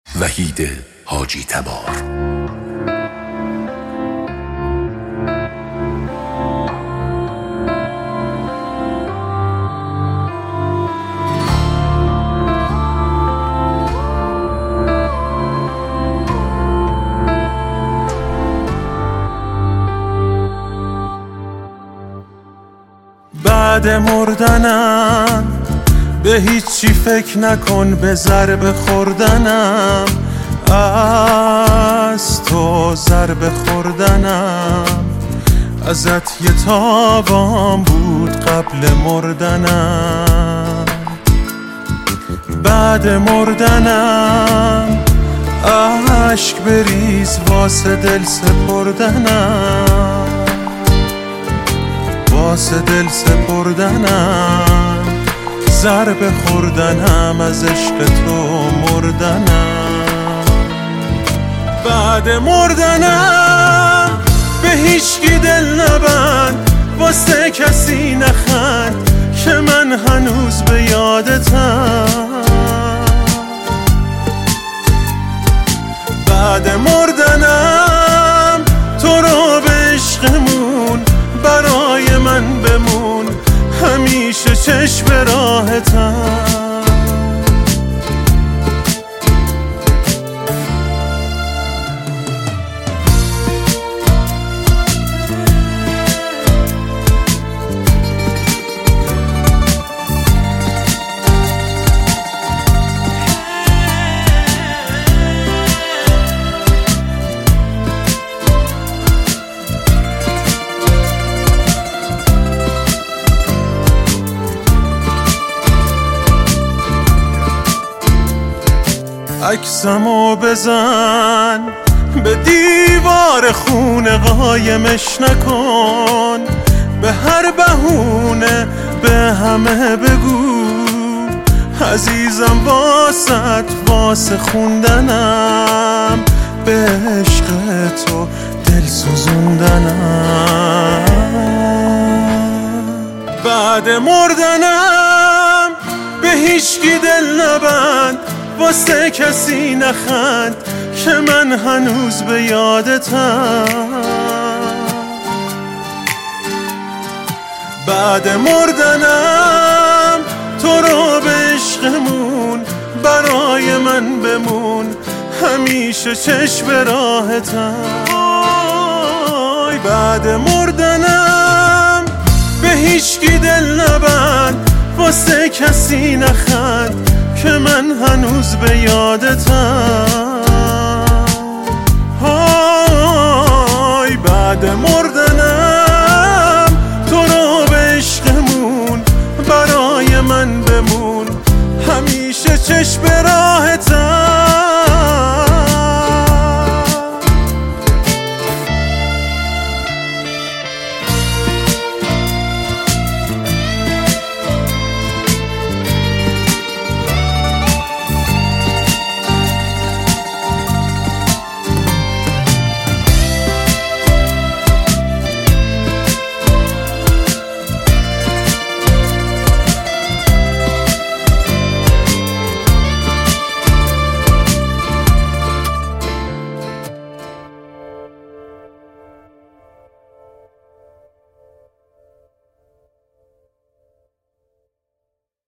وحید حاجی تبار. بعد مردنم به هیچی فکر نکن، به ضربه خوردنم از تو، ضربه خوردنم ازت یه تابام بود قبل مردنم. بعد مردنم عشق بریز واسه دل سپردنم، واسه دل سپردنم، ضربه خوردنم از عشق تو مردنم. بعد مردنم به هیچکی دل نبند، واسه کسی نخند که من هنوز به یادتم. بعد مردنم تو رو به عشقمون برای من بمون، همیشه چشم راحتم. عکسمو بزن به دیوار خونه، قایمش نکن، به هر بهونه به همه بگو عزیزم واسه خوندنم، به عشق تو دل سوزوندنم. بعد مردنم به هیچکی دل نبند، واسه کسی نخند که من هنوز به یادتم. بعد مردنم تو رو به عشقمون برای من بمون، همیشه چشم راحتم. بعد مردنم به هیچکی دل نبند، واسه کسی نخند که من هنوز به یادتم. بعد مردنم تو رو به عشقمون برای من بمون، همیشه چشم راحتم.